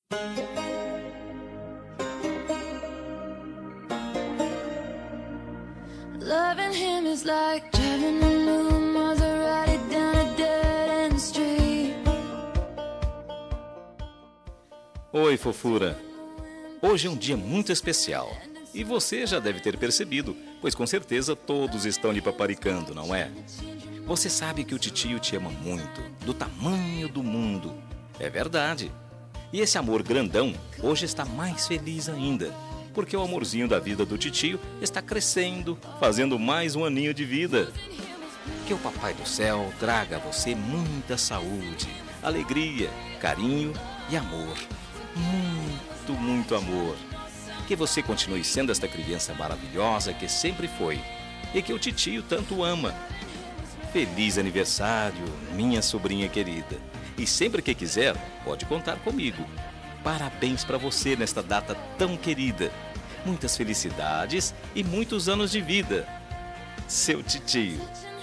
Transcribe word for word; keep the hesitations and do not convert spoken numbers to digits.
Loving him is like driving a new Maserati down a dead end street. Oi, fofura! Hoje é um dia muito especial. E você já deve ter percebido, pois com certeza todos estão lhe paparicando, não é? Você sabe que o titio te ama muito, do tamanho do mundo. É verdade. E esse amor grandão hoje está mais feliz ainda, porque o amorzinho da vida do titio está crescendo, fazendo mais um aninho de vida. Que o Papai do Céu traga a você muita saúde, alegria, carinho e amor. Muito, muito amor. Que você continue sendo esta criança maravilhosa que sempre foi e que o titio tanto ama. Feliz aniversário, minha sobrinha querida. E sempre que quiser, pode contar comigo. Parabéns para você nesta data tão querida. Muitas felicidades e muitos anos de vida. Seu titio.